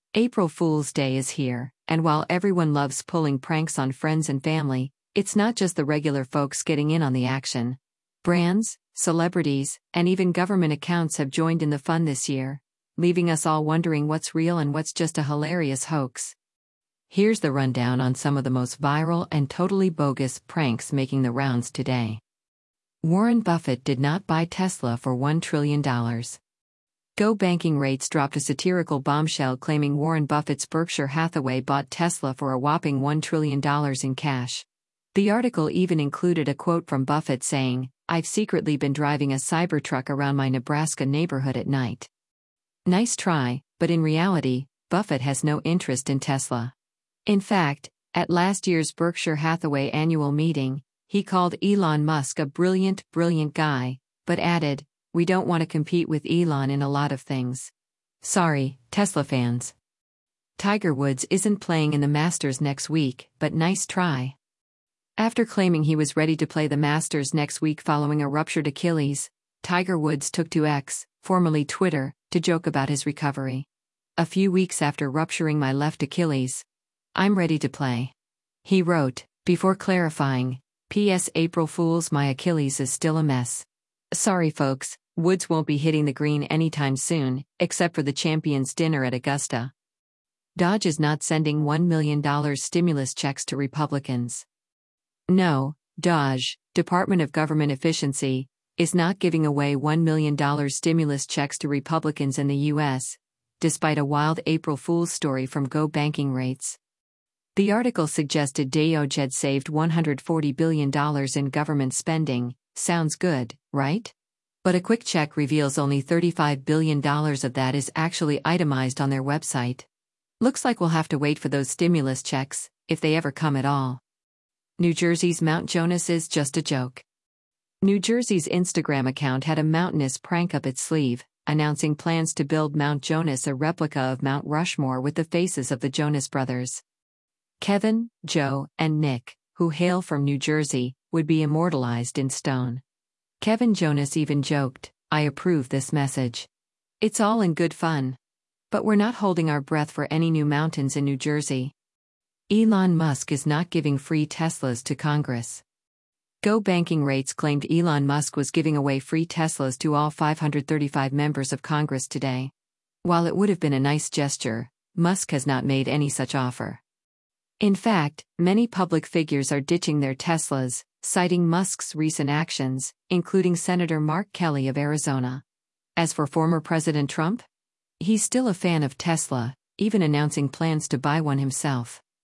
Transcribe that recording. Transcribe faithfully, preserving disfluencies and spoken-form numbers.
April Fool's Day is here, and while everyone loves pulling pranks on friends and family, it's not just the regular folks getting in on the action. Brands, celebrities, and even government accounts have joined in the fun this year, leaving us all wondering what's real and what's just a hilarious hoax. Here's the rundown on some of the most viral and totally bogus pranks making the rounds today. Warren Buffett did not buy Tesla for one trillion dollars. Go Banking Rates dropped a satirical bombshell claiming Warren Buffett's Berkshire Hathaway bought Tesla for a whopping one trillion dollars in cash. The article even included a quote from Buffett saying, "I've secretly been driving a Cybertruck around my Nebraska neighborhood at night." Nice try, but in reality, Buffett has no interest in Tesla. In fact, at last year's Berkshire Hathaway annual meeting, he called Elon Musk a brilliant, brilliant guy, but added, "We don't want to compete with Elon in a lot of things." Sorry, Tesla fans. Tiger Woods isn't playing in the Masters next week, but nice try. After claiming he was ready to play the Masters next week following a ruptured Achilles, Tiger Woods took to X, formerly Twitter, to joke about his recovery. "A few weeks after rupturing my left Achilles, I'm ready to play," he wrote, before clarifying, "P S April Fools, my Achilles is still a mess. Sorry folks, Woods won't be hitting the green anytime soon, except for the Champions Dinner at Augusta." Dodge is not sending one million dollars stimulus checks to Republicans. No, Dodge, Department of Government Efficiency, is not giving away one million dollars stimulus checks to Republicans in the U S, despite a wild April Fool's story from Go Banking Rates. The article suggested D O J had saved one hundred forty billion dollars in government spending. Sounds good, right? But a quick check reveals only thirty-five billion dollars of that is actually itemized on their website. Looks like we'll have to wait for those stimulus checks, if they ever come at all. New Jersey's Mount Jonas is just a joke. New Jersey's Instagram account had a mountainous prank up its sleeve, announcing plans to build Mount Jonas, a replica of Mount Rushmore with the faces of the Jonas Brothers. Kevin, Joe, and Nick, who hail from New Jersey, would be immortalized in stone. Kevin Jonas even joked, "I approve this message. It's all in good fun. But we're not holding our breath for any new mountains in New Jersey." Elon Musk is not giving free Teslas to Congress. Go Banking Rates claimed Elon Musk was giving away free Teslas to all five hundred thirty-five members of Congress today. While it would have been a nice gesture, Musk has not made any such offer. In fact, many public figures are ditching their Teslas, citing Musk's recent actions, including Senator Mark Kelly of Arizona. As for former President Trump, he's still a fan of Tesla, even announcing plans to buy one himself.